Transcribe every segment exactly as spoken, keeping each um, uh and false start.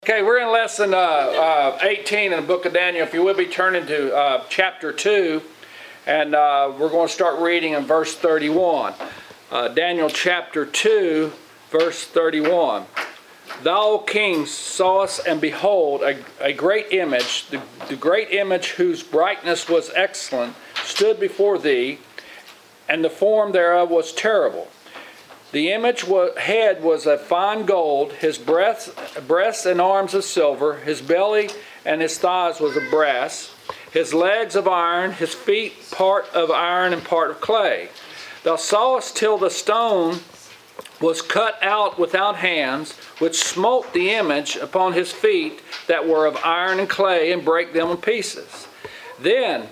Okay, we're in lesson uh, uh, eighteen in the book of Daniel. If you will be turning to uh, chapter two, and uh, we're going to start reading in verse thirty-one. Uh, Daniel chapter two, verse thirty-one. Thou, O king, sawest, and behold, a, a great image, the, the great image whose brightness was excellent, stood before thee, and the form thereof was terrible. The image was, head was of fine gold, his breasts, breasts and arms of silver, his belly and his thighs was of brass, his legs of iron, his feet part of iron and part of clay. Thou sawest till the stone was cut out without hands, which smote the image upon his feet that were of iron and clay, and brake them in pieces. Then,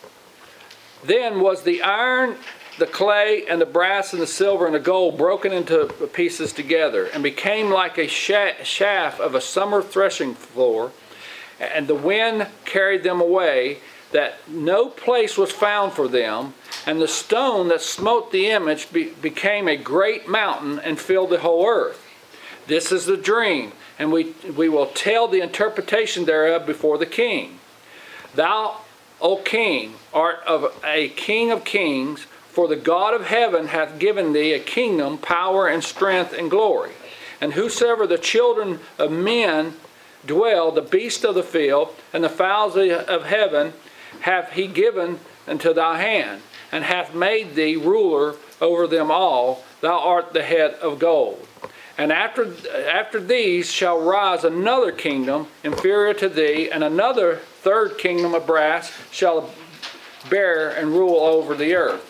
then was the iron, the clay, and the brass, and the silver, and the gold broken into pieces together, and became like a shaft of a summer threshing floor, and the wind carried them away, that no place was found for them, and the stone that smote the image be, became a great mountain, and filled the whole earth. This is the dream, and we, we will tell the interpretation thereof before the king. Thou, O king, art of a king of kings, for the God of heaven hath given thee a kingdom, power, and strength, and glory. And whosoever the children of men dwell, the beasts of the field, and the fowls of heaven, hath he given into thy hand, and hath made thee ruler over them all. Thou art the head of gold. And after, after these shall rise another kingdom inferior to thee, and another third kingdom of brass shall bear and rule over the earth.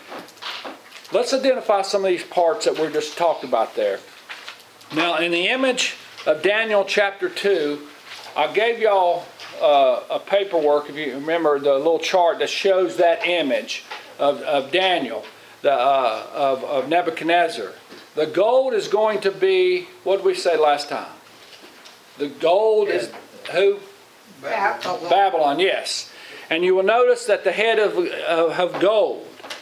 Let's identify some of these parts that we just talked about there. Now, in the image of Daniel chapter two, I gave y'all uh, a paperwork, if you remember, the little chart that shows that image of, of Daniel, the, uh, of, of Nebuchadnezzar. The gold is going to be, what did we say last time? The gold is who? Babylon. Babylon, yes. And you will notice that the head of, of, of gold,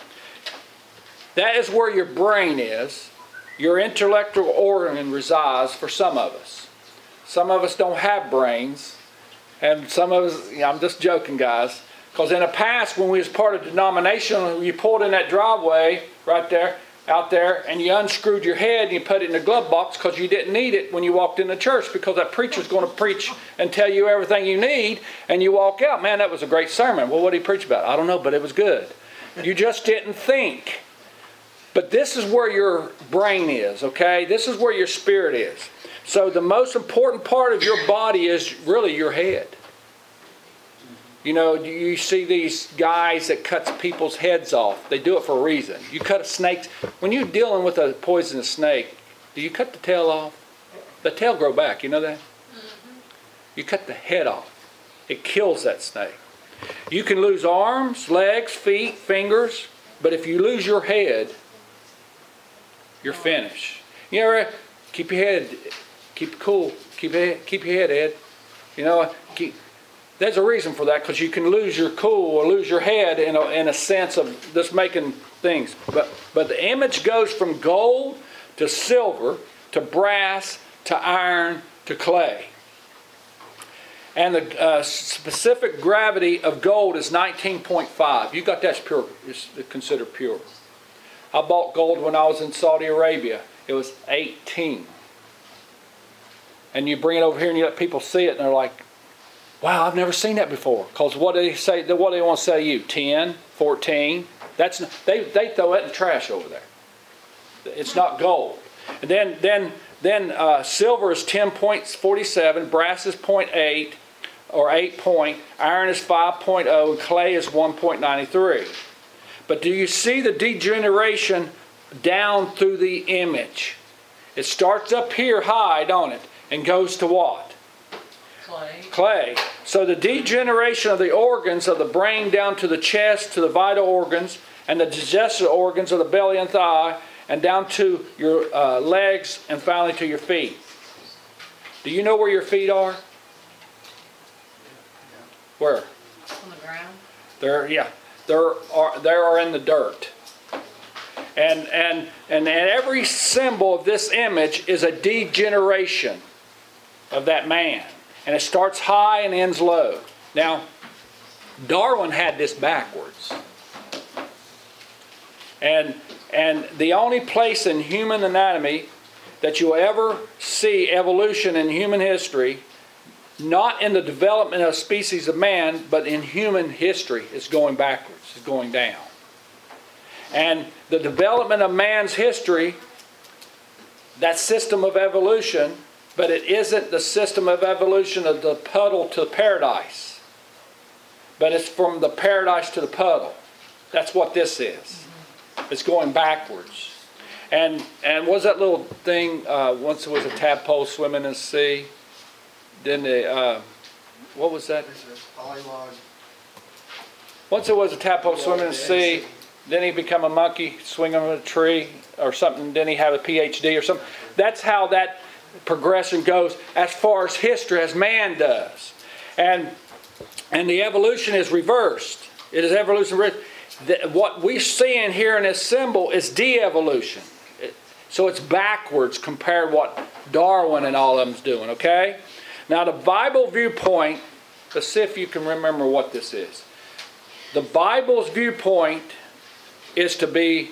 that is where your brain is. Your intellectual organ resides for some of us. Some of us don't have brains. And some of us, you know, I'm just joking, guys. Because in the past, when we was part of denomination, you pulled in that driveway right there, out there, and you unscrewed your head and you put it in the glove box because you didn't need it when you walked in the church, because that preacher's going to preach and tell you everything you need, and you walk out, man, that was a great sermon. Well, what did he preach about? I don't know, but it was good. You just didn't think. But this is where your brain is, okay? This is where your spirit is. So the most important part of your body is really your head. You know, you see these guys that cuts people's heads off. They do it for a reason. You cut a snake. When you're dealing with a poisonous snake, do you cut the tail off? The tail grow back, you know that? Mm-hmm. You cut the head off. It kills that snake. You can lose arms, legs, feet, fingers, but if you lose your head, you're finished. You know, keep your head, keep it cool, keep it, keep your head, Ed. You know, keep, there's a reason for that, because you can lose your cool or lose your head in a, in a sense of just making things. But but the image goes from gold to silver to brass to iron to clay. And the uh, specific gravity of gold is nineteen point five. You got that's pure, it's considered pure. I bought gold when I was in Saudi Arabia. It was eighteen. And you bring it over here and you let people see it and they're like, wow, I've never seen that before. Because what do they say? What do they want to say to you? ten, fourteen? That's they they throw it in the trash over there. It's not gold. And then then then uh, silver is ten point four seven, brass is zero point eight or eight point, iron is five point zero, and clay is one point nine three. But do you see the degeneration down through the image? It starts up here high, don't it? And goes to what? Clay. Clay. So the degeneration of the organs of the brain down to the chest, to the vital organs, and the digestive organs of the belly and thigh, and down to your uh, legs, and finally to your feet. Do you know where your feet are? Where? On the ground. There, yeah. There are, there are in the dirt. And, and, and every symbol of this image is a degeneration. of that man. And it starts high and ends low. Now, Darwin had this backwards. And, and the only place in human anatomy that you'll ever see evolution in human history, not in the development of species of man, but in human history, is going backwards, is going down. And the development of man's history, that system of evolution, but it isn't the system of evolution of the puddle to paradise. But it's from the paradise to the puddle. That's what this is. It's going backwards. And and was that little thing, uh, once there was a tadpole swimming in the sea, then the, uh, what was that? Once there was a tadpole swimming in the sea, then he become a monkey swinging on a tree or something, then he had a P H D or something. That's how that progression goes as far as history, as man does. And and the evolution is reversed. It is evolution reversed. What we see in here in this symbol is de-evolution. So it's backwards compared to what Darwin and all of them's doing, okay? Now the Bible viewpoint, let's see if you can remember what this is. The Bible's viewpoint is to be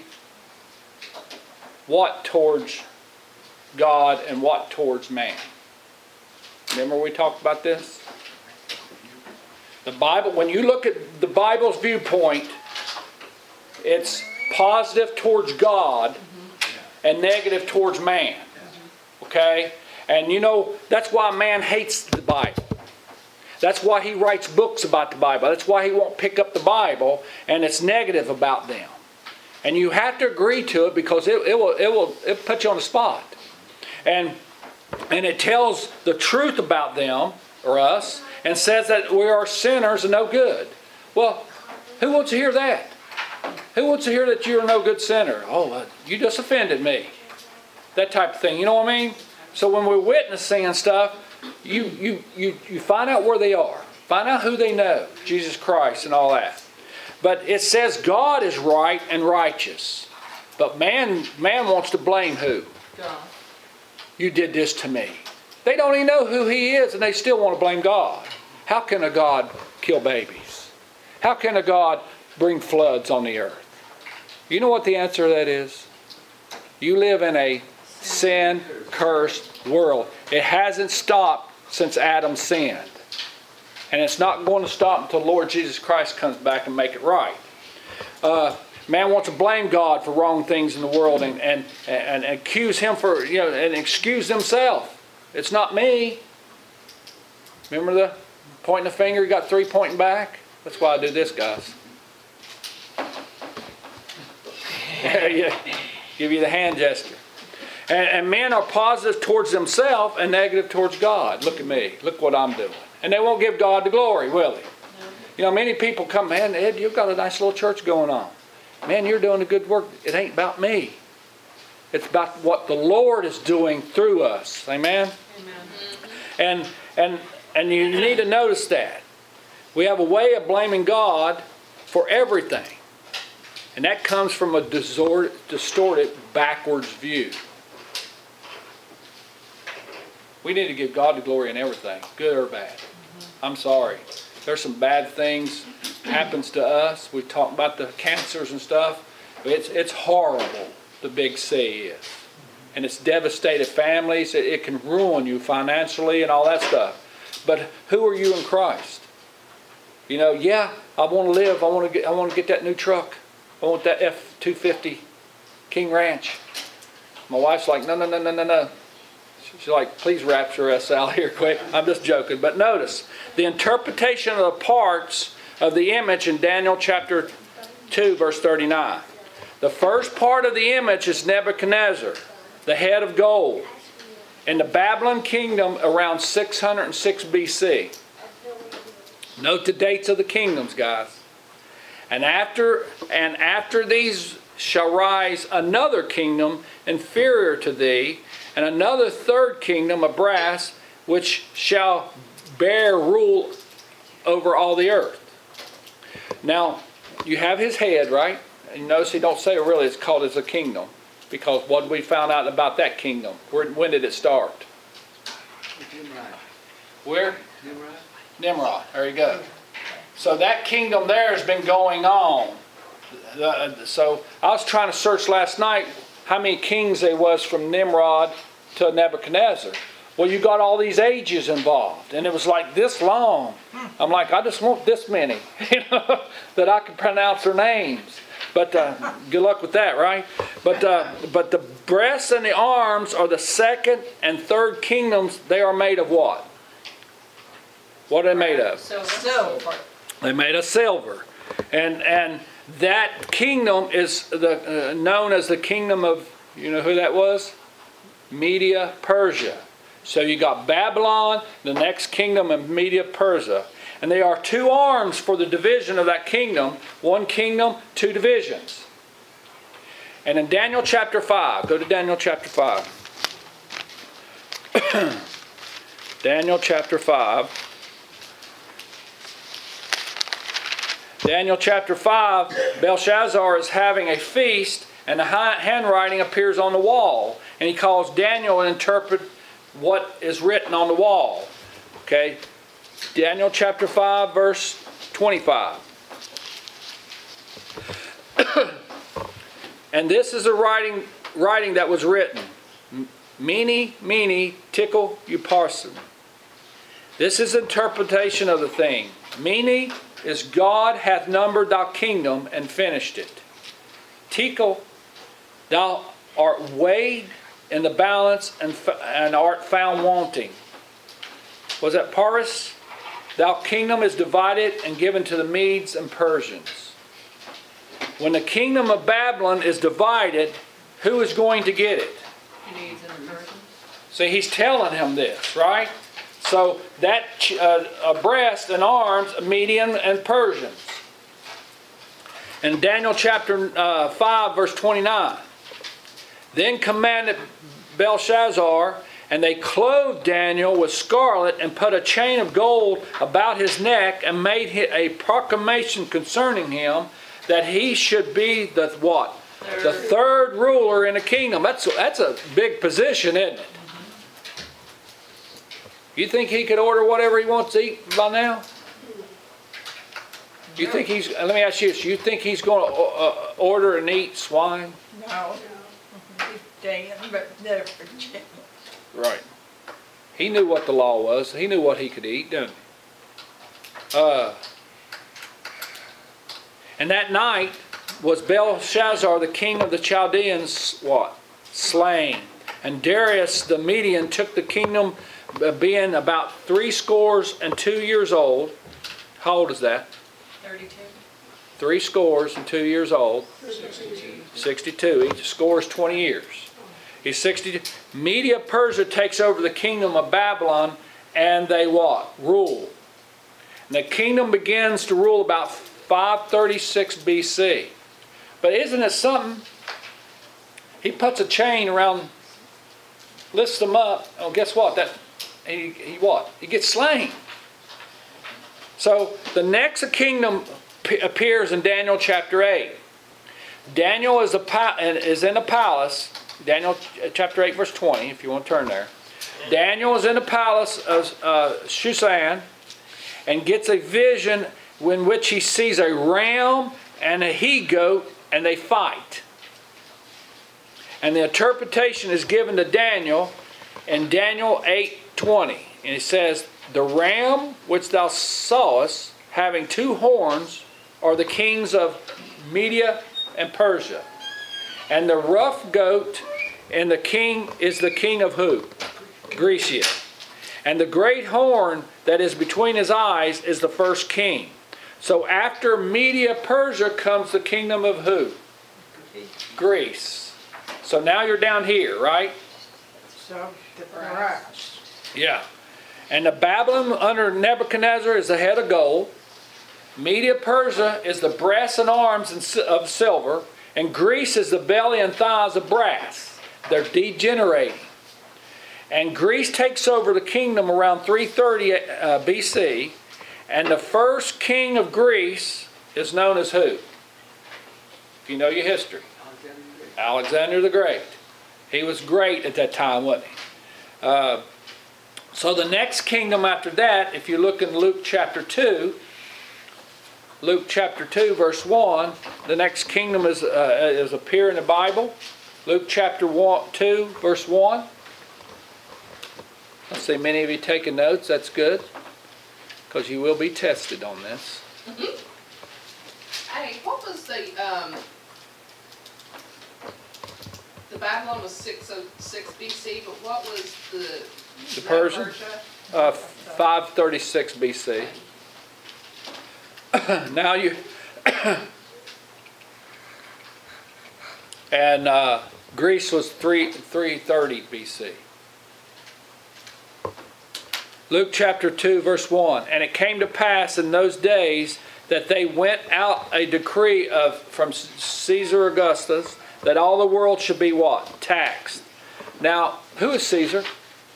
what towards God and what towards man. Remember we talked about this? The Bible, when you look at the Bible's viewpoint, it's positive towards God and negative towards man. Okay? And you know, that's why man hates the Bible. That's why he writes books about the Bible. That's why he won't pick up the Bible, and it's negative about them. And you have to agree to it because it, it will it will it put you on the spot. And and it tells the truth about them or us and says that we are sinners and no good. Well, who wants to hear that? Who wants to hear that you're no good sinner? Oh, uh, you just offended me. That type of thing. You know what I mean? So when we're witnessing and stuff, you you you you find out where they are. Find out who they know, Jesus Christ and all that. But it says God is right and righteous. But man man wants to blame who? God. You did this to me. They don't even know who he is and they still want to blame God. How can a God kill babies? How can a God bring floods on the earth? You know what the answer to that is? You live in a sin-cursed world. It hasn't stopped since Adam sinned. And it's not going to stop until Lord Jesus Christ comes back and make it right. Uh, man wants to blame God for wrong things in the world and, and, and, and accuse him for, you know, and excuse themselves. It's not me. Remember the pointing the finger, you got three pointing back? That's why I do this, guys. Yeah, give you the hand gesture. And, and men are positive towards themselves and negative towards God. Look at me. Look what I'm doing. And they won't give God the glory, will they? No. You know, many people come, man, Ed, you've got a nice little church going on. Man, you're doing a good work. It ain't about me. It's about what the Lord is doing through us. Amen? Amen. And, and, and you need to notice that. We have a way of blaming God for everything. And that comes from a distorted, backwards view. We need to give God the glory in everything, good or bad. Mm-hmm. I'm sorry. There's some bad things happens to us. We talk about the cancers and stuff. It's it's horrible, the big C is. And it's devastated families. It, it can ruin you financially and all that stuff. But who are you in Christ? You know, yeah, I want to live. I want to get I want to get that new truck. I want that F two fifty King Ranch. My wife's like, no, no, no, no, no, no. She's like, please rapture us out here quick. I'm just joking. But notice, the interpretation of the parts of the image in Daniel chapter two, verse thirty-nine. The first part of the image is Nebuchadnezzar, the head of gold, in the Babylon kingdom around six hundred six B C. Note the dates of the kingdoms, guys. And after and after these shall rise another kingdom inferior to thee, and another third kingdom of brass, which shall bear rule over all the earth. Now, you have his head, right? And you notice he don't say really it's called as a kingdom. Because what we found out about that kingdom? Where, when did it start? Where? Nimrod. There you go. So that kingdom there has been going on. The, so I was trying to search last night how many kings there was from Nimrod to Nebuchadnezzar. Well, you got all these ages involved, and it was like this long. I'm like, I just want this many, you know, that I can pronounce their names. But uh, good luck with that, right? But uh, but the breasts and the arms are the second and third kingdoms. They are made of what? What are they made of? Silver. They made of silver, and and that kingdom is the uh, known as the kingdom of, you know who that was? Media Persia. So you got Babylon, the next kingdom of Media Persia. And they are two arms for the division of that kingdom. One kingdom, two divisions. And in Daniel chapter five, go to Daniel chapter five. Daniel chapter five. Daniel chapter five, Belshazzar is having a feast, and the handwriting appears on the wall. And he calls Daniel to interpret what is written on the wall. Okay? Daniel chapter five, verse twenty-five. And this is a writing, writing that was written. Mene, mene, tekel, upharsin. This is interpretation of the thing. Mene is God hath numbered thy kingdom and finished it. Tekel, thou art weighed in the balance and, and art found wanting. Was that Paris? Thou kingdom is divided and given to the Medes and Persians. When the kingdom of Babylon is divided, who is going to get it? Medes and Persians. See, he's telling him this, right? So that uh, breast and arms, Median and Persians. In Daniel chapter uh, five, verse twenty-nine. Then commanded Belshazzar, and they clothed Daniel with scarlet and put a chain of gold about his neck and made a proclamation concerning him that he should be the what? Third. The third ruler in the kingdom. That's, that's a big position, isn't it? You think he could order whatever he wants to eat by now? You think he's, let me ask you this, you think he's going to uh, order and eat swine? No. Dan, but never Jim. Right. He knew what the law was. He knew what he could eat, didn't he? Uh, and that night was Belshazzar, the king of the Chaldeans, what? Slain. And Darius the Median took the kingdom, being about three scores and two years old. How old is that? Thirty-two. Three scores and two years old. Sixty-two. Sixty-two. Each score is twenty years. He's sixty-two. Media Persia takes over the kingdom of Babylon, and they what? Rule. And the kingdom begins to rule about five thirty-six B C. But isn't it something? He puts a chain around, lifts them up. Oh, guess what? That he, he what? He gets slain. So the next kingdom p- appears in Daniel chapter eight. Daniel is, a pa- is in a palace. Daniel chapter eight, verse twenty, if you want to turn there. Daniel is in the palace of uh, Shushan and gets a vision in which he sees a ram and a he-goat, and they fight. And the interpretation is given to Daniel in Daniel eight twenty. And it says, the ram which thou sawest, having two horns, are the kings of Media and Persia. And the rough goat and the king is the king of who? Grecia. And the great horn that is between his eyes is the first king. So after Media Persia comes the kingdom of who? Greece. So now you're down here, right? So the brass. Yeah. And the Babylon under Nebuchadnezzar is the head of gold. Media Persia is the breast and arms of silver. And Greece is the belly and thighs of brass. They're degenerating. And Greece takes over the kingdom around three thirty uh, B C. And the first king of Greece is known as who? If you know your history. Alexander the Great. He was great at that time, wasn't he? Uh, So the next kingdom after that, if you look in Luke chapter two, Luke chapter two, verse one, the next kingdom is, uh, is appear in the Bible. Luke chapter one, two, verse one. I see many of you taking notes. That's good, because you will be tested on this. Mm-hmm. Hey, what was the, um, the Babylon was six oh six B C, but what was the... The Persian? Persia? Uh, five thirty-six B C. Now you... and uh, Greece was three thirty B C. Luke chapter two, verse one. And it came to pass in those days that they went out a decree of from Caesar Augustus that all the world should be what? Taxed. Now, who is Caesar?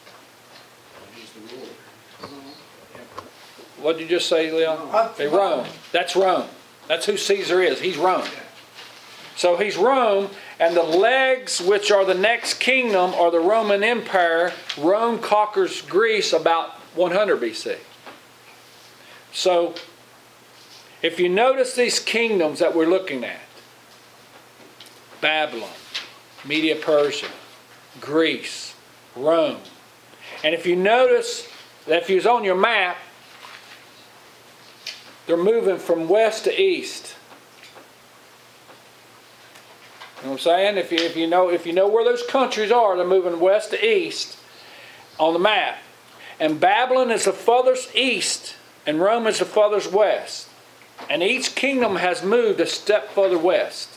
What did you just say, Leon? Hey, Rome. That's Rome. That's who Caesar is. He's Rome. So he's Rome, and the legs, which are the next kingdom, are the Roman Empire. Rome conquers Greece about one hundred B C. So, if you notice these kingdoms that we're looking at, Babylon, Media Persia, Greece, Rome. And if you notice that if you was on your map, they're moving from west to east. You know what I'm saying? If you, if you know if you know where those countries are, they're moving west to east on the map. And Babylon is the furthest east, and Rome is the furthest west. And each kingdom has moved a step further west.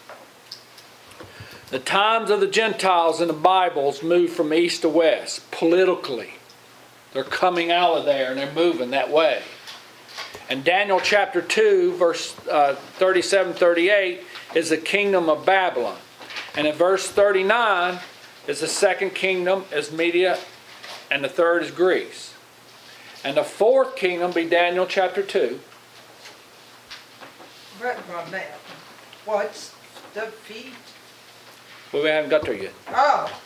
The times of the Gentiles in the Bibles move from east to west politically. They're coming out of there and they're moving that way. And Daniel chapter two, verse uh, thirty-seven thirty-eight is the kingdom of Babylon. And in verse thirty-nine is the second kingdom is Media, and the third is Greece. And the fourth kingdom be Daniel chapter two. Right from that. What's the feet? Well, we haven't got there yet. Oh.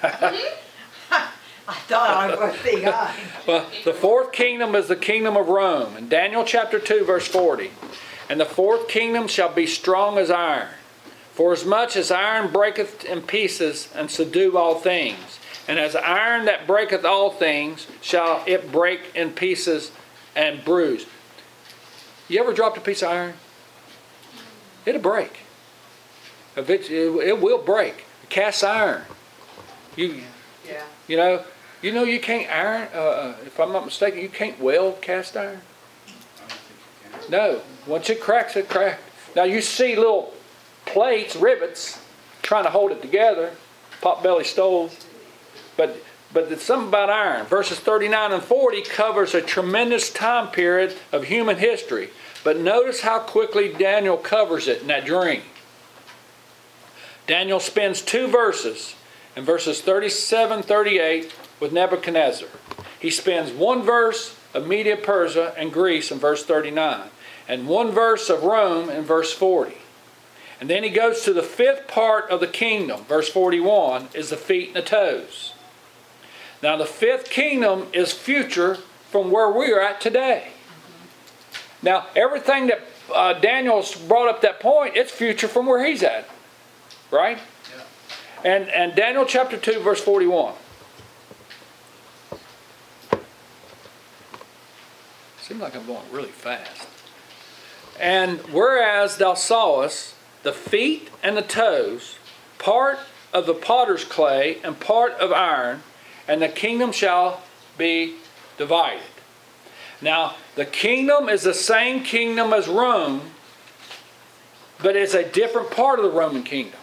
I thought I was behind. Well, the fourth kingdom is the kingdom of Rome. In Daniel chapter two, verse forty. And the fourth kingdom shall be strong as iron. For as much as iron breaketh in pieces and subdue all things. And as iron that breaketh all things, shall it break in pieces and bruise. You ever dropped a piece of iron? It'll break. If it, it will break. Cast iron. You, Yeah. you know, you know you can't iron. Uh, if I'm not mistaken, you can't weld cast iron. No. Once it cracks, it cracks. Now you see little plates, rivets, trying to hold it together, pot-belly stoves. But but it's something about iron. Verses thirty-nine and forty covers a tremendous time period of human history. But notice how quickly Daniel covers it in that dream. Daniel spends two verses in verses thirty-seven thirty-eight with Nebuchadnezzar. He spends one verse of Media Persia and Greece in verse thirty-nine. And one verse of Rome in verse forty. And then he goes to the fifth part of the kingdom. Verse forty-one is the feet and the toes. Now the fifth kingdom is future from where we are at today. Now everything that uh, Daniel's brought up that point, it's future from where he's at. Right? Yeah. And, and Daniel chapter two verse forty-one. Seems like I'm going really fast. And whereas thou sawest the feet and the toes, part of the potter's clay and part of iron, and the kingdom shall be divided. Now, the kingdom is the same kingdom as Rome, but it's a different part of the Roman kingdom.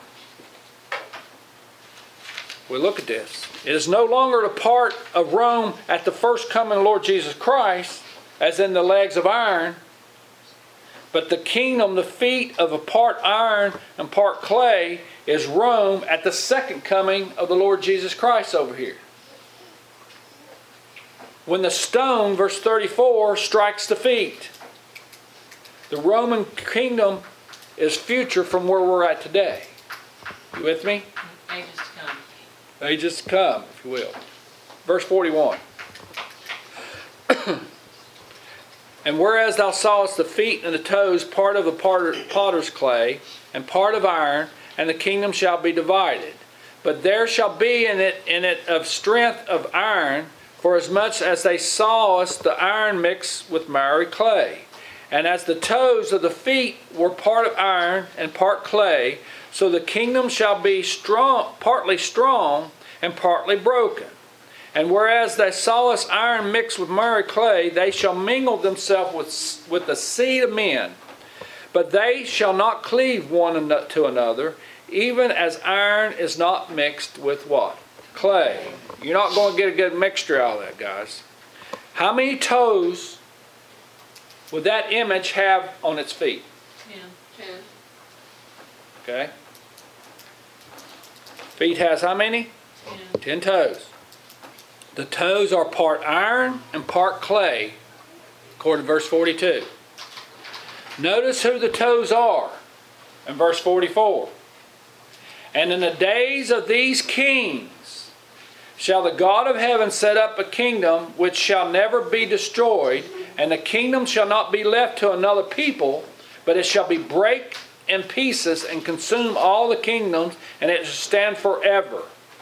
We look at this. It is no longer the part of Rome at the first coming of the Lord Jesus Christ, as in the legs of iron, but the kingdom, the feet of a part iron and part clay, is Rome at the second coming of the Lord Jesus Christ over here. When the stone, verse thirty-four, strikes the feet. The Roman kingdom is future from where we're at today. You with me? Ages to come. Ages to come, if you will. Verse forty-one. And whereas thou sawest the feet and the toes, part of the potter's clay, and part of iron, and the kingdom shall be divided. But there shall be in it in it of strength of iron, for as much as they sawest the iron mixed with miry clay. And as the toes of the feet were part of iron and part clay, so the kingdom shall be strong, partly strong and partly broken. And whereas they sawest iron mixed with miry clay, they shall mingle themselves with, with the seed of men. But they shall not cleave one to another, even as iron is not mixed with what? Clay. You're not going to get a good mixture out of that, guys. How many toes would that image have on its feet? Ten. Ten. Okay. Feet has how many? Ten. Ten toes. The toes are part iron and part clay, according to verse forty-two. Notice who the toes are in verse forty-four. And in the days of these kings shall the God of heaven set up a kingdom which shall never be destroyed, and the kingdom shall not be left to another people, but it shall be break in pieces and consume all the kingdoms, and it shall stand forever.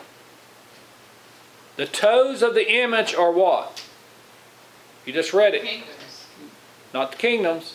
The toes of the image are what? You just read it. Kingdoms. Not the kingdoms.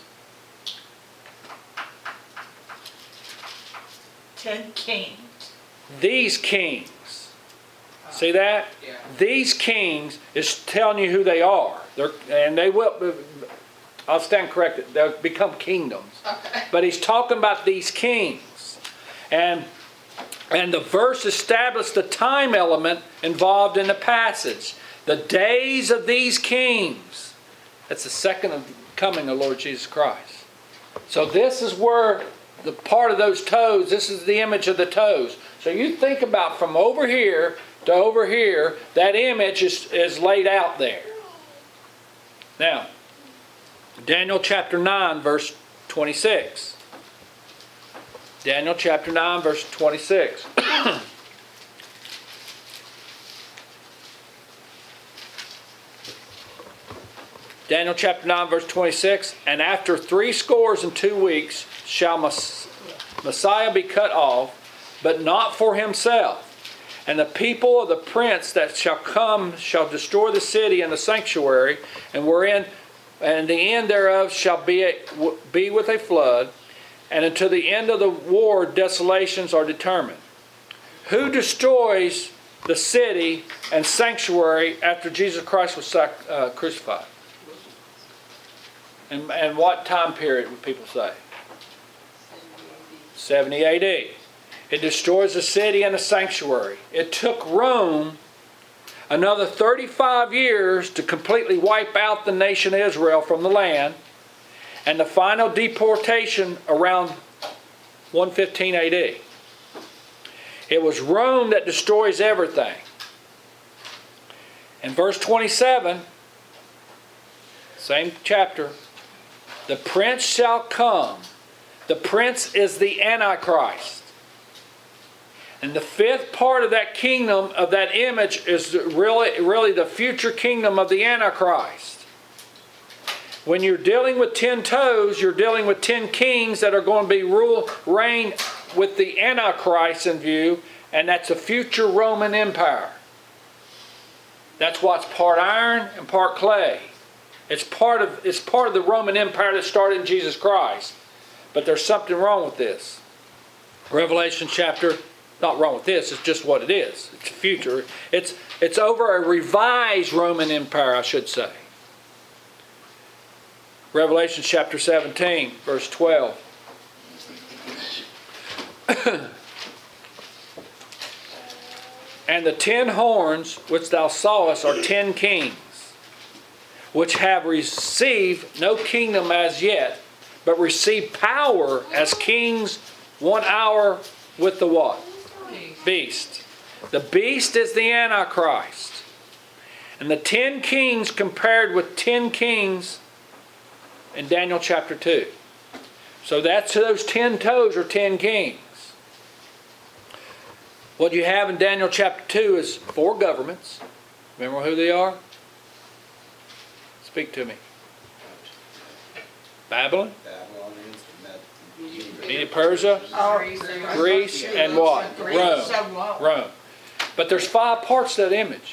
Ten kings. These kings. See that? Yeah. These kings is telling you who they are. They're, and they will, I'll stand corrected, they'll become kingdoms. Okay. But he's talking about these kings. And And the verse established the time element involved in the passage. The days of these kings. That's the second coming of Lord Jesus Christ. So this is where the part of those toes, this is the image of the toes. So you think about from over here to over here, that image is, is laid out there. Now, Daniel chapter nine, verse twenty-six. Daniel chapter nine, verse twenty-six. Daniel chapter nine, verse twenty-six. And after three scores and two weeks shall Messiah be cut off, but not for himself. And the people of the prince that shall come shall destroy the city and the sanctuary, and wherein, and the end thereof shall be, a, be with a flood. And until the end of the war, desolations are determined. Who destroys the city and sanctuary after Jesus Christ was sac- uh, crucified? And, and what time period would people say? seventy A D. It destroys the city and the sanctuary. It took Rome another thirty-five years to completely wipe out the nation of Israel from the land. And the final deportation around one fifteen A D. It was Rome that destroys everything. In verse twenty-seven, same chapter, the prince shall come. The prince is the Antichrist. And the fifth part of that kingdom, of that image, is really, really the future kingdom of the Antichrist. When you're dealing with ten toes, you're dealing with ten kings that are going to be rule, reign with the Antichrist in view, and that's a future Roman Empire. That's what's part iron and part clay. It's part of it's part of the Roman Empire that started in Jesus Christ. But there's something wrong with this. Revelation chapter, not wrong with this, it's just what it is. It's future. It's it's over a revised Roman Empire, I should say. Revelation chapter seventeen, verse twelve. And the ten horns which thou sawest are ten kings, which have received no kingdom as yet, but receive power as kings one hour with the what? Beast. The beast is the Antichrist. And the ten kings compared with ten kings in Daniel chapter two. So that's those ten toes are ten kings. What you have in Daniel chapter two is four governments. Remember who they are? Speak to me. Babylon, Babylonians, Med- Media Persia, Greece, and what? Rome. Rome. But there's five parts to that image.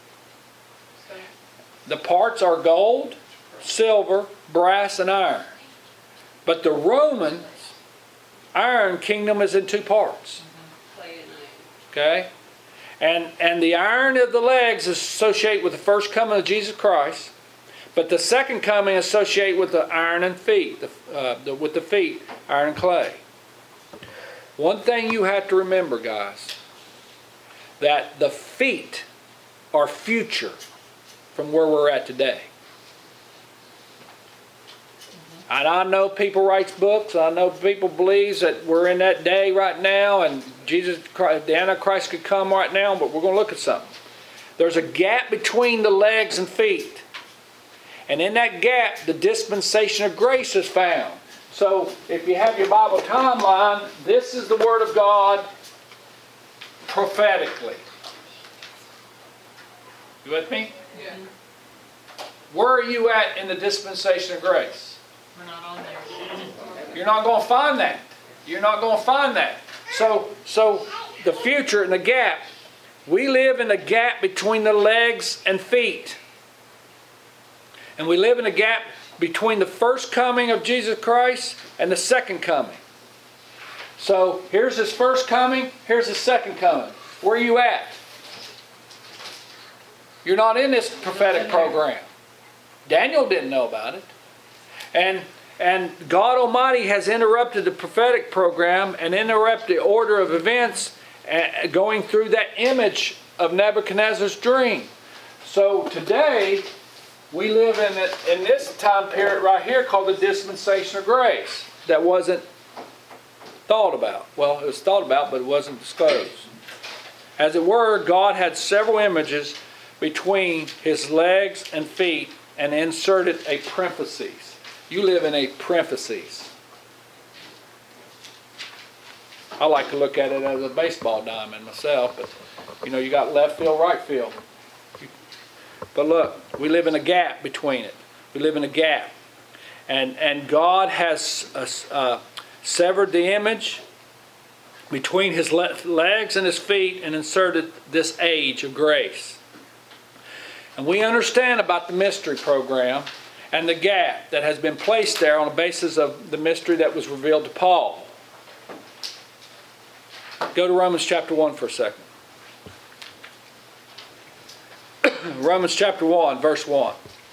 The parts are gold, silver, brass, and iron. But the Roman iron kingdom is in two parts. Clay and iron. Okay? And, and the iron of the legs is associated with the first coming of Jesus Christ. But the second coming is associated with the iron and feet, the, uh, the, with the feet, iron and clay. One thing you have to remember, guys, that the feet are future from where we're at today. And I know people write books. I know people believe that we're in that day right now, and Jesus Christ, the Antichrist could come right now. But we're going to look at something. There's a gap between the legs and feet, and in that gap, the dispensation of grace is found. So, if you have your Bible timeline, this is the Word of God prophetically. You with me? Yeah. Where are you at in the dispensation of grace? We're not on there. You're not going to find that. You're not going to find that. So, so the future and the gap, we live in the gap between the legs and feet. And we live in a gap between the first coming of Jesus Christ and the second coming. So here's his first coming, here's his second coming. Where are you at? You're not in this prophetic program. Daniel didn't know about it. And and God Almighty has interrupted the prophetic program and interrupted the order of events going through that image of Nebuchadnezzar's dream. So today, we live in, it, in this time period right here called the dispensation of grace that wasn't thought about. Well, it was thought about, but it wasn't disclosed. As it were, God had several images between his legs and feet and inserted a parenthesis. You live in a parenthesis. I like to look at it as a baseball diamond myself, but you know, you got left field, right field. But look, we live in a gap between it. We live in a gap. And, and God has uh, uh, severed the image between his le- legs and his feet and inserted this age of grace. And we understand about the mystery program and the gap that has been placed there on the basis of the mystery that was revealed to Paul. Go to Romans chapter one for a second. Romans chapter one, verse one.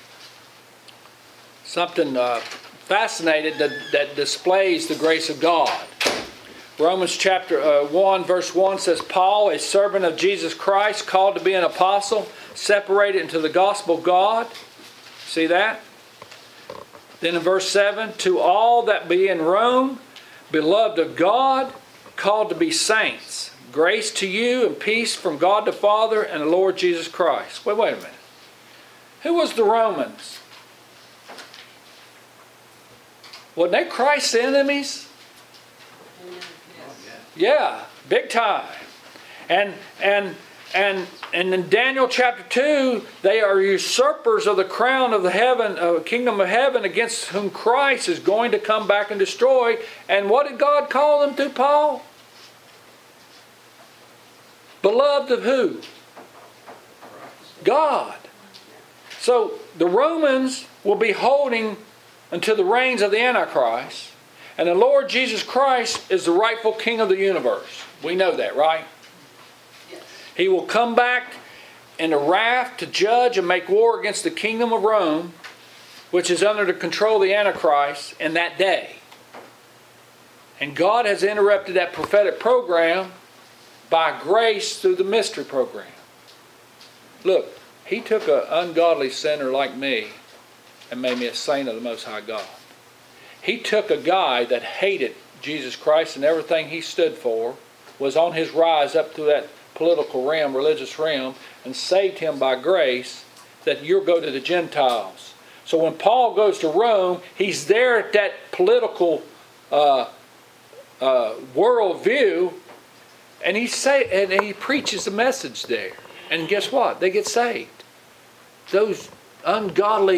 Something uh, fascinating that, that displays the grace of God. Romans chapter uh, one, verse one says, Paul, a servant of Jesus Christ, called to be an apostle, separated into the gospel of God. See that? Then in verse seven, to all that be in Rome, beloved of God, called to be saints, grace to you and peace from God the Father and the Lord Jesus Christ. Wait, wait a minute. Who was the Romans? Wasn't they Christ's enemies? Yeah, big time. And and and and in Daniel chapter two, they are usurpers of the crown of the heaven, of the kingdom of heaven, against whom Christ is going to come back and destroy. And what did God call them to, Paul? Beloved of who? God. So the Romans will be holding until the reigns of the Antichrist. And the Lord Jesus Christ is the rightful King of the universe. We know that, right? Yes. He will come back in a wrath to judge and make war against the kingdom of Rome, which is under the control of the Antichrist in that day. And God has interrupted that prophetic program by grace through the mystery program. Look, he took an ungodly sinner like me and made me a saint of the Most High God. He took a guy that hated Jesus Christ and everything he stood for, was on his rise up to that political realm, religious realm, and saved him by grace that you'll go to the Gentiles. So when Paul goes to Rome, he's there at that political uh, uh, worldview, and he say and he preaches the message there. And guess what? They get saved. Those ungodly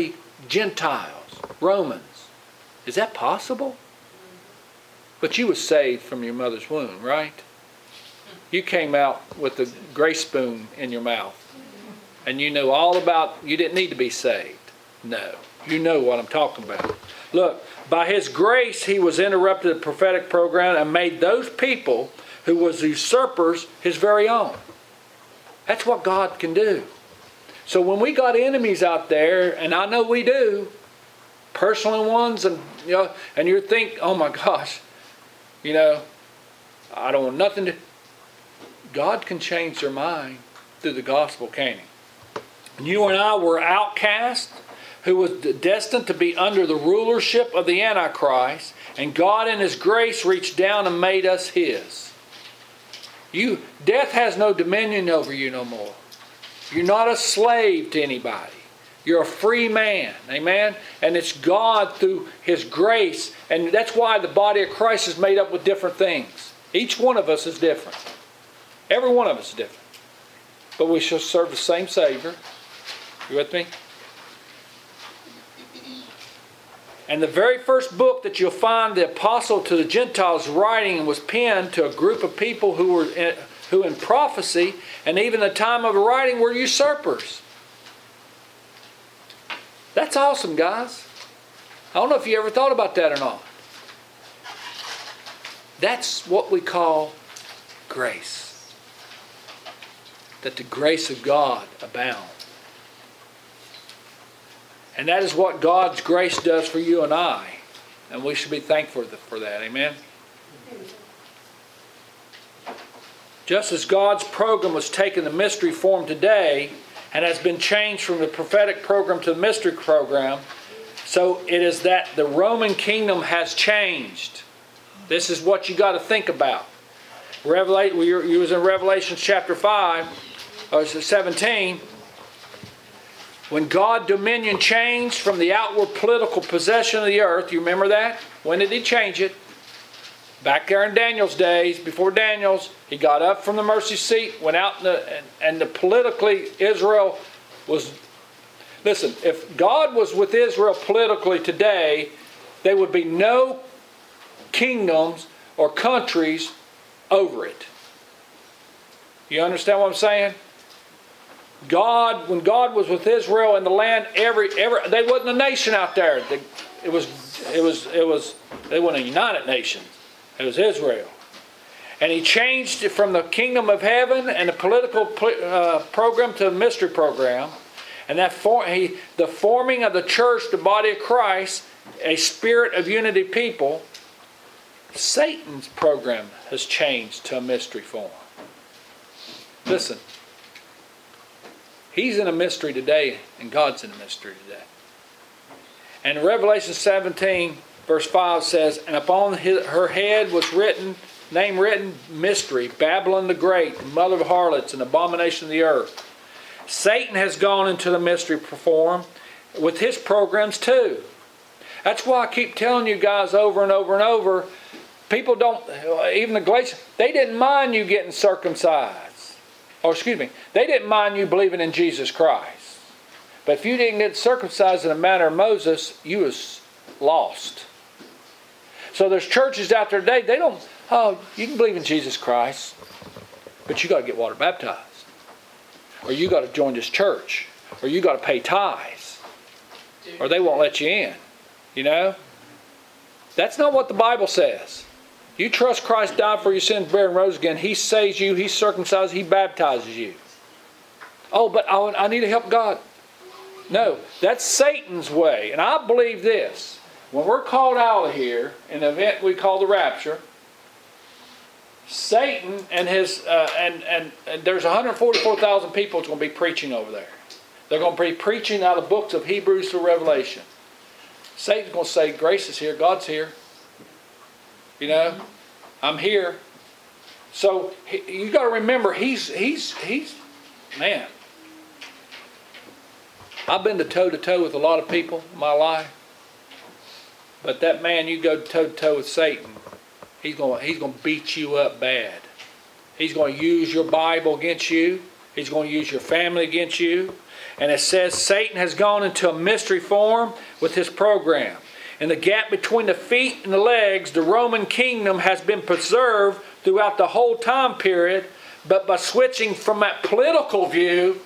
Gentiles, Romans. Is that possible? But you were saved from your mother's womb, right? You came out with the grace spoon in your mouth. And you know all about, you didn't need to be saved. No. You know what I'm talking about. Look, by His grace, He was interrupted the prophetic program and made those people who was usurpers His very own. That's what God can do. So when we got enemies out there, and I know we do, personal ones, and you know, and you think, oh my gosh, you know, I don't want nothing to. God can change their mind through the gospel, can't He? You and I were outcast, who was destined to be under the rulership of the Antichrist, and God in His grace reached down and made us His. You, death has no dominion over you no more. You're not a slave to anybody. You're a free man. Amen? And it's God through His grace. And that's why the body of Christ is made up with different things. Each one of us is different. Every one of us is different. But we shall serve the same Savior. You with me? And the very first book that you'll find the apostle to the Gentiles writing was penned to a group of people who were in, who in prophecy and even the time of writing were usurpers. That's awesome, guys. I don't know if you ever thought about that or not. That's what we call grace. That the grace of God abounds. And that is what God's grace does for you and I. And we should be thankful for that. Amen? Just as God's program was taken the mystery form today and has been changed from the prophetic program to the mystery program, so it is that the Roman kingdom has changed. This is what you got to think about. Revelation, we were, you was in Revelation chapter five, or seventeen. When God's dominion changed from the outward political possession of the earth, you remember that? When did He change it? Back there in Daniel's days, before Daniel's, He got up from the mercy seat, went out, in the, and, and the politically, Israel was... Listen, if God was with Israel politically today, there would be no kingdoms or countries over it. You understand what I'm saying? God, when God was with Israel in the land, every every they wasn't a nation out there. They, it was it was it was they weren't a united nation. It was Israel, and He changed it from the kingdom of heaven and the political uh, program to the mystery program, and that for, he the forming of the church, the body of Christ, a spirit of unity people. Satan's program has changed to a mystery form. Listen. He's in a mystery today, and God's in a mystery today. And Revelation seventeen, verse five says, and upon his, her head was written, name written, mystery, Babylon the Great, mother of harlots, and abomination of the earth. Satan has gone into the mystery form with his programs too. That's why I keep telling you guys over and over and over, people don't, even the Galatians, they didn't mind you getting circumcised. Or excuse me, they didn't mind you believing in Jesus Christ. But if you didn't get circumcised in the manner of Moses, you was lost. So there's churches out there today, they don't, oh, you can believe in Jesus Christ, but you got to get water baptized. Or you got to join this church. Or you got to pay tithes. Or they won't let you in. You know? That's not what the Bible says. You trust Christ died for your sins, buried and rose again. He saves you. He circumcises. He baptizes you. Oh, but I, I need to help God. No, that's Satan's way. And I believe this. When we're called out of here, in an event we call the rapture, Satan and his uh, and, and and there's one hundred forty-four thousand people that's going to be preaching over there. They're going to be preaching out of the books of Hebrews to Revelation. Satan's going to say, grace is here. God's here. You know, I'm here. So you got to remember, he's he's he's man. I've been to toe to toe with a lot of people in my life, but that man, you go toe to toe with Satan, he's going he's going to beat you up bad. He's going to use your Bible against you. He's going to use your family against you. And it says Satan has gone into a mystery form with his program. In the gap between the feet and the legs, the Roman kingdom has been preserved throughout the whole time period. But by switching from that political view,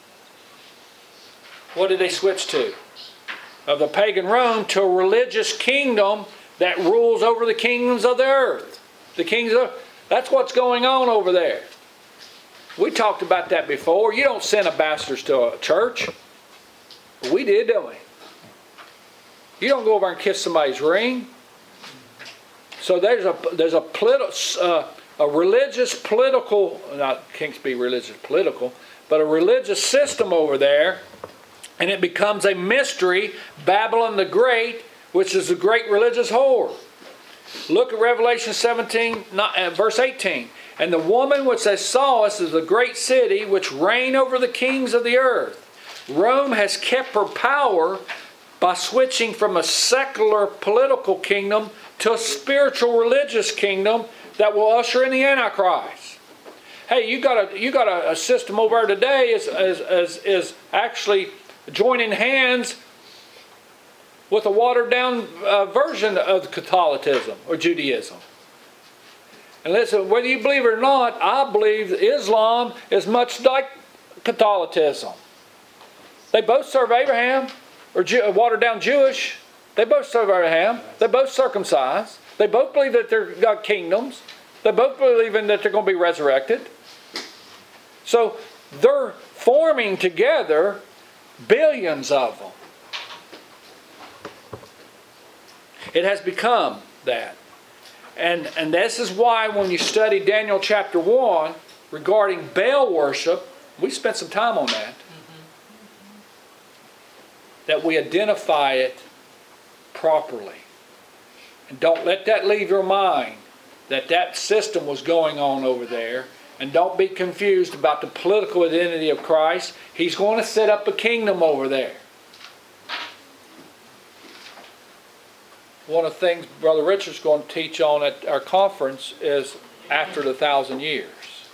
what did they switch to? Of the pagan Rome to a religious kingdom that rules over the kingdoms of the earth. The kings of, that's what's going on over there. We talked about that before. You don't send ambassadors to a church. We did, don't we? You don't go over and kiss somebody's ring. So there's a there's a politi- uh, a religious political, not can't be religious political, but a religious system over there, and it becomes a mystery. Babylon the Great, which is a great religious whore. Look at Revelation seventeen, verse eighteen. And the woman which they saw us is a great city which reign over the kings of the earth. Rome has kept her power by switching from a secular political kingdom to a spiritual religious kingdom that will usher in the Antichrist. Hey, you got a you got a, a system over there today is is, is is actually joining hands with a watered down uh, version of Catholicism or Judaism. And listen, whether you believe it or not, I believe Islam is much like Catholicism. They both serve Abraham, or Jew, watered down Jewish. They both serve Abraham. They both circumcised. They both believe that they're got kingdoms. They both believe in that they're going to be resurrected. So they're forming together billions of them. It has become that. And, and this is why when you study Daniel chapter one regarding Baal worship, we spent some time on that. Mm-hmm. That we identify it properly. And don't let that leave your mind that that system was going on over there. And don't be confused about the political identity of Christ. He's going to set up a kingdom over there. One of the things Brother Richard's going to teach on at our conference is after the thousand years.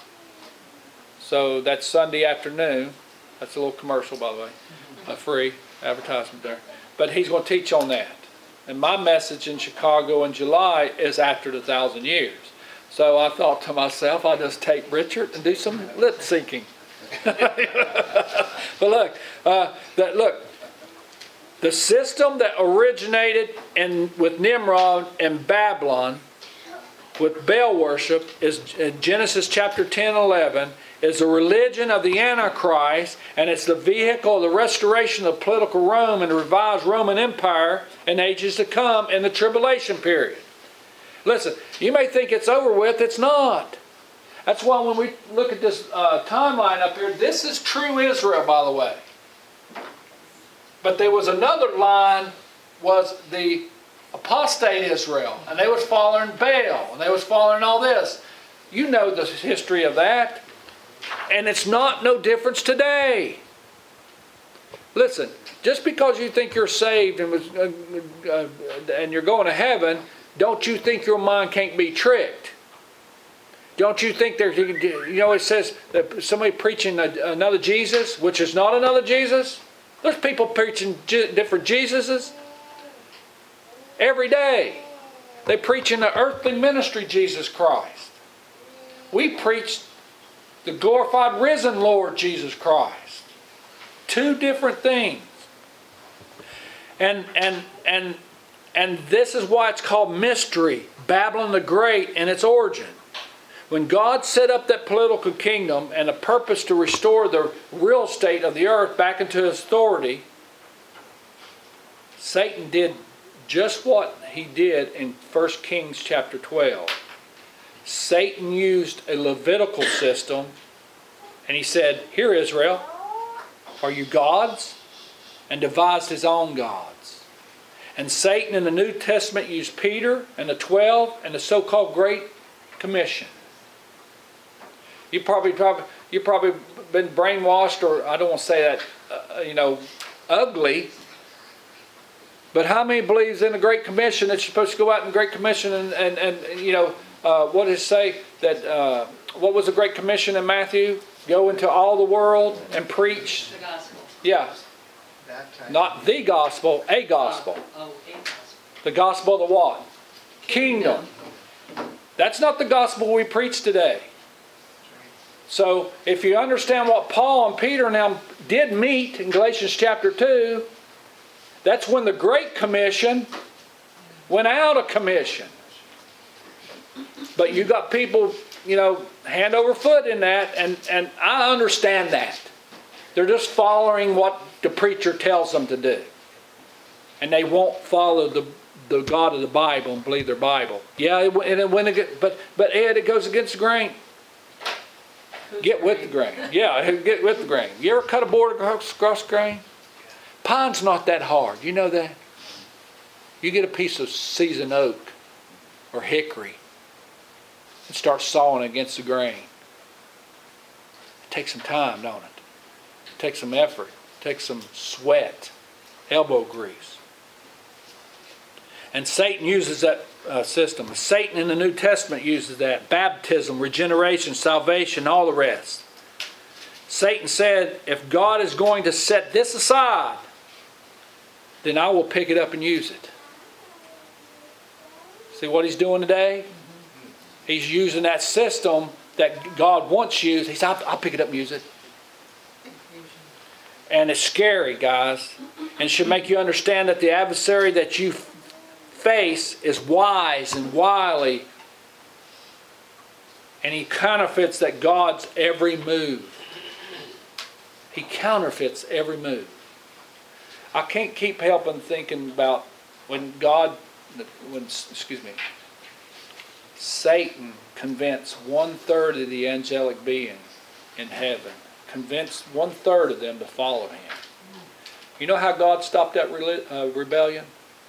So that's Sunday afternoon. That's a little commercial, by the way. A free advertisement there. But he's going to teach on that. And my message in Chicago in July is after the thousand years. So I thought to myself, I'll just take Richard and do some lip syncing. But look, uh, that look. The system that originated in, with Nimrod and Babylon, with Baal worship, is in Genesis chapter ten and eleven, is the religion of the Antichrist, and it's the vehicle of the restoration of political Rome and the revived Roman Empire in ages to come in the tribulation period. Listen, you may think it's over with. It's not. That's why when we look at this uh, timeline up here, this is true Israel, by the way. But there was another line, was the apostate Israel. And they was following Baal. And they was following all this. You know the history of that. And it's not no difference today. Listen, just because you think you're saved and, was, uh, uh, and you're going to heaven, don't you think your mind can't be tricked? Don't you think there's, you know, it says that somebody preaching another Jesus, which is not another Jesus? There's people preaching different Jesuses every day. They preach in the earthly ministry Jesus Christ. We preach the glorified risen Lord Jesus Christ. Two different things. And and and and this is why it's called mystery. Babylon the Great and its origin. When God set up that political kingdom and a purpose to restore the real estate of the earth back into His authority, Satan did just what he did in First Kings chapter twelve. Satan used a Levitical system and he said, "Here, Israel, are you gods?" and devised his own gods. And Satan in the New Testament used Peter and the twelve and the so-called Great Commission. You probably, probably, you've probably been brainwashed, or I don't want to say that, uh, you know, ugly. But how many believes in the Great Commission that you're supposed to go out in the Great Commission and, and, and you know, uh, what does it say? That, uh, what was the Great Commission in Matthew? Go into all the world and preach The gospel. Yeah, That type. not the gospel, a gospel. Oh, a gospel. The gospel of the what? Kingdom. That's not the gospel we preach today. So if you understand what Paul and Peter and them did meet in Galatians chapter two, that's when the Great Commission went out of commission. But you got people, you know, hand over foot in that, and, and I understand that. They're just following what the preacher tells them to do. And they won't follow the, the God of the Bible and believe their Bible. Yeah, it, and it, when it get, but, but Ed, it goes against the grain. Get with the grain. Yeah, get with the grain. You ever cut a board across the grain? Pine's not that hard. You know that? You get a piece of seasoned oak or hickory and start sawing against the grain. It takes some time, don't it? It takes some effort. It takes some sweat, elbow grease. And Satan uses that uh, system. Satan in the New Testament uses that. Baptism, regeneration, salvation, all the rest. Satan said, if God is going to set this aside, then I will pick it up and use it. See what he's doing today? He's using that system that God wants used. He said, I'll, I'll pick it up and use it. And it's scary, guys. And it should make you understand that the adversary that you face is wise and wily. And he counterfeits that God's every move. He counterfeits every move. I can't keep helping thinking about when God, when, excuse me, Satan convinced one third of the angelic beings in heaven, convinced one third of them to follow him. You know how God stopped that uh, rebellion?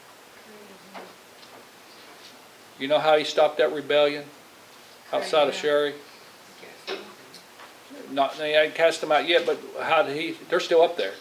You know how he stopped that rebellion outside of Sherry? Not, they ain't cast them out yet, but how did he? They're still up there.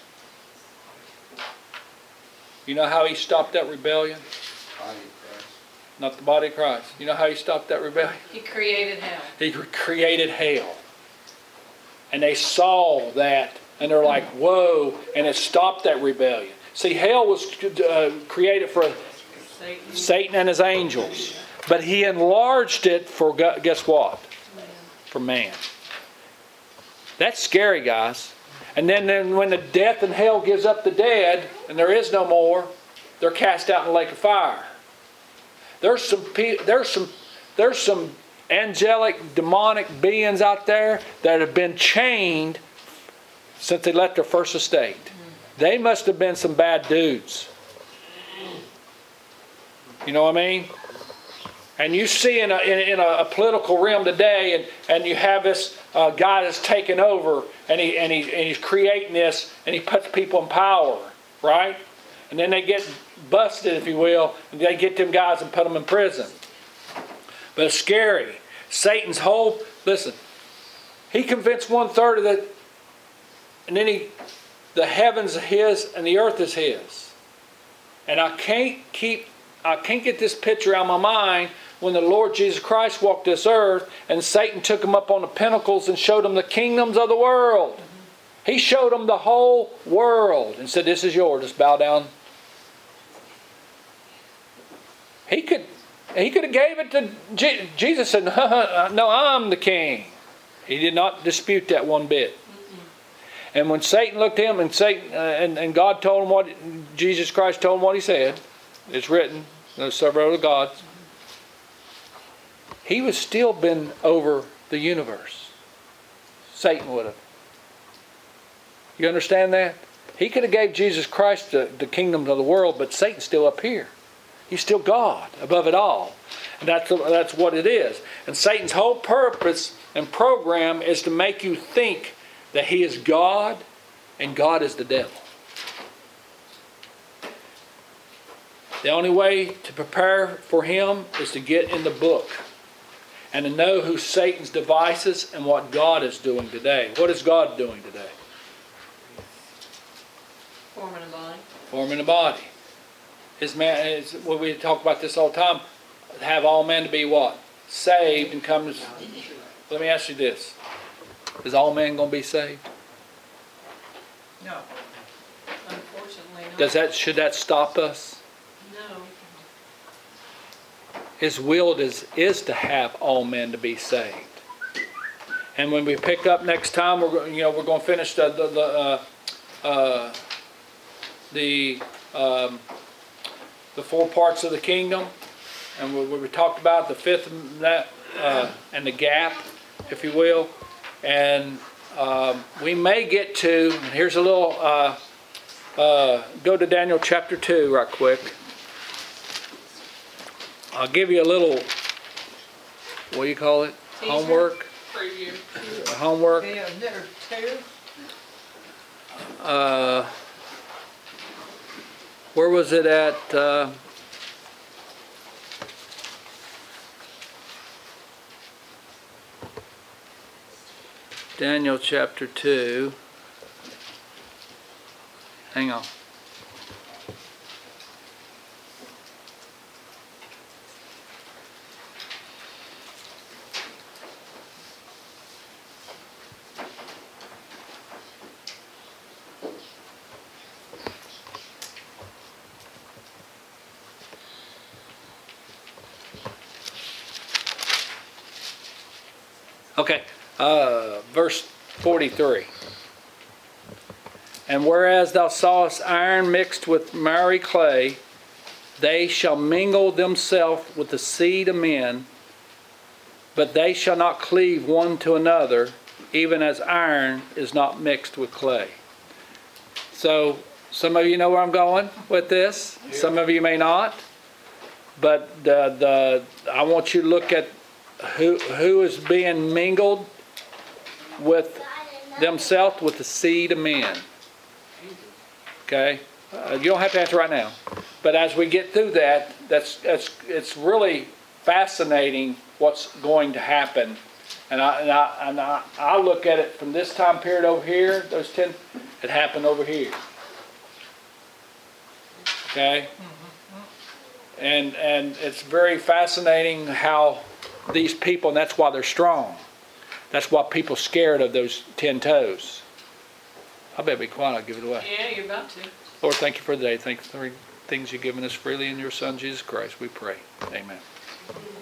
You know how he stopped that rebellion? Body of Christ. Not the body of Christ. You know how he stopped that rebellion? He created hell. He created hell. And they saw that, and they're like, whoa, and it stopped that rebellion. See, hell was uh, created for Satan. Satan and his angels. But he enlarged it for, guess what? For man. That's scary, guys. And then, then when the death and hell gives up the dead, and there is no more, they're cast out in the lake of fire. There's some, there's some, there's some angelic, demonic beings out there that have been chained since they left their first estate. They must have been some bad dudes. You know what I mean? And you see in a, in, in a political realm today, and, and you have this uh, guy that's taken over, and he and he and he's creating this, and he puts people in power, right? And then they get busted, if you will, and they get them guys and put them in prison. But it's scary. Satan's whole, listen, he convinced one third of the, and then he, the heavens are his and the earth is his. And I can't keep, I can't get this picture out of my mind when the Lord Jesus Christ walked this earth and Satan took him up on the pinnacles and showed him the kingdoms of the world. He showed him the whole world and said, this is yours, just bow down. He could, he could have gave it to Je- Jesus. Said, no, I'm the king. He did not dispute that one bit. And when Satan looked at him, and Satan uh, and, and God told him what Jesus Christ told him what he said, it's written, the several other gods. He was still been over the universe. Satan would have. You understand that? He could have gave Jesus Christ the, the kingdom of the world, but Satan's still up here. He's still God above it all. And that's, that's what it is. And Satan's whole purpose and program is to make you think that he is God and God is the devil. The only way to prepare for him is to get in the book and to know who Satan's devices and what God is doing today. What is God doing today? Forming a body. Forming a body. His man is, well, we talk about this all the time. Have all men to be what? Saved and come to. Let me ask you this: is all men going to be saved? No. Does that, should that stop us? No. His will is, is to have all men to be saved. And when we pick up next time, we're, go- you know, we're going to finish the, the, the, uh, uh, the, um, the four parts of the kingdom. And we, we talked about the fifth, and that, uh, and the gap, if you will. And, um, we may get to, here's a little, uh, uh, go to Daniel chapter two right quick. I'll give you a little, what do you call it? Teaser. Homework? Preview. Homework. Yeah, there too. Uh, where was it at? Uh, Daniel chapter two. Hang on. Okay, uh, verse forty-three. And whereas thou sawest iron mixed with miry clay, they shall mingle themselves with the seed of men, but they shall not cleave one to another, even as iron is not mixed with clay. So, some of you know where I'm going with this. Some of you may not. But the, the I want you to look at who who is being mingled with themselves with the seed of men. Okay, uh, you don't have to answer right now, but as we get through that, that's that's it's really fascinating what's going to happen, and I and I and I, I look at it from this time period over here. Those ten, it happened over here. Okay, and and it's very fascinating how these people, and that's why they're strong. That's why people scared of those ten toes. I better be quiet, I'll give it away. Yeah, you're about to. Lord, thank you for the day. Thank you for the things you've given us freely in your Son, Jesus Christ. We pray. Amen.